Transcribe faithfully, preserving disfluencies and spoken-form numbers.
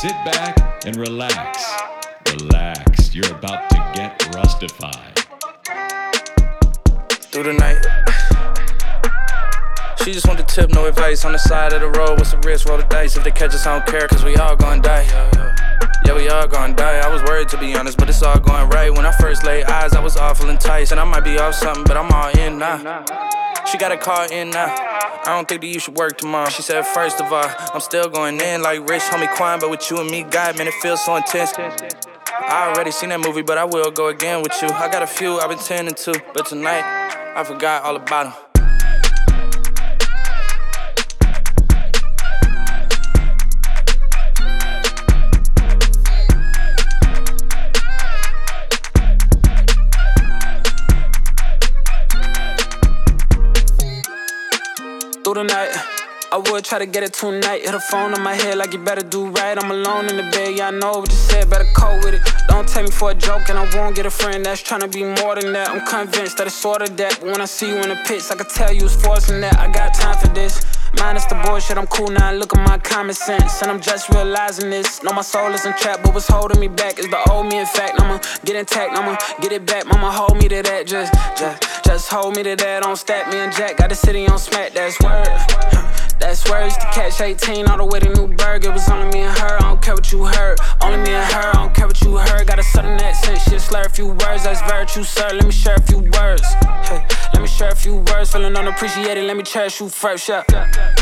sit back and relax. Relax, you're about to get rustified. Through the night, she just want the tip, no advice. On the side of the road, what's the risk? Roll the dice. If they catch us, I don't care, cause we all gon' die. Yeah, we all gon' die. I was worried to be honest, but it's all going right. When I first laid eyes, I was awful enticed. And I might be off something, but I'm all in now. She got a call in now. I don't think that you should work tomorrow. She said, first of all, I'm still going in like rich homie Quan, but with you and me, God, man, it feels so intense. I already seen that movie, but I will go again with you. I got a few I've been tending to, but tonight, I forgot all about them. Through the night, I would try to get it tonight. Hit a phone on my head like you better do right. I'm alone in the bed, yeah, I know what you said, better cope with it. Don't take me for a joke and I won't get a friend that's tryna be more than that. I'm convinced that it's sort of that, but when I see you in the pits, I can tell you it's forcing that. I got time for this. Minus the bullshit, I'm cool now, look at my common sense. And I'm just realizing this. Know my soul isn't trapped, but what's holding me back is the old me. In fact, I'ma get intact, I'ma get it back. Mama, hold me to that, just, just, just hold me to that. Don't stack me and Jack, got the city on smack, that's word. That's words to catch eighteen all the way to Newburgh. It was only me and her, I don't care what you heard. Only me and her, I don't care what you heard. Got a southern accent, shit, slur a few words. That's very true, sir, let me share a few words. Hey, let me share a few words. Feeling unappreciated, let me cherish you first, yeah.